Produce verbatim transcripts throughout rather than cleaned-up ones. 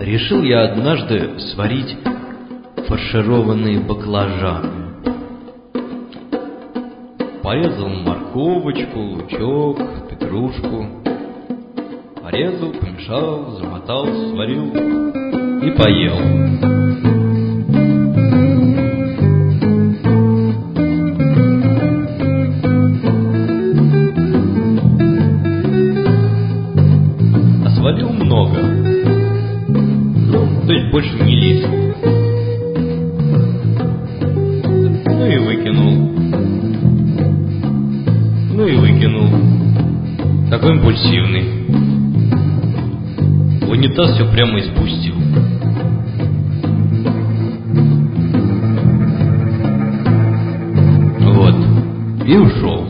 решил я однажды сварить фаршированные баклажаны. Порезал морковочку, лучок, петрушку. Порезал, помешал, замотал, сварил и поел. А сварил много. Ну, то есть больше не лезет. Ну и выкинул. Ну и выкинул. Такой импульсивный. В унитаз все прямо и спустил. Вот. И ушел.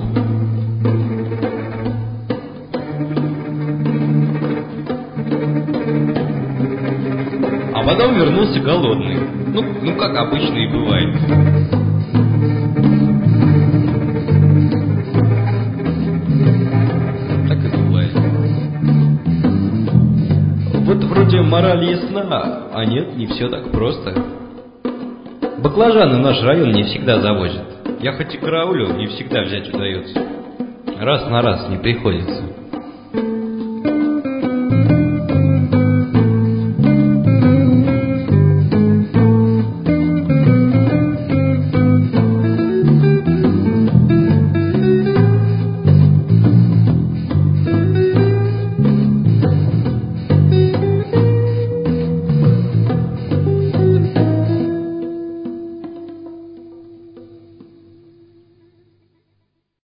А потом вернулся голодный. Ну, ну как обычно и бывает. Так и бывает. Вот вроде мораль ясна, а нет, не все так просто. Баклажаны в наш район не всегда завозят. Я хоть и караулю, не всегда взять удается. Раз на раз не приходится.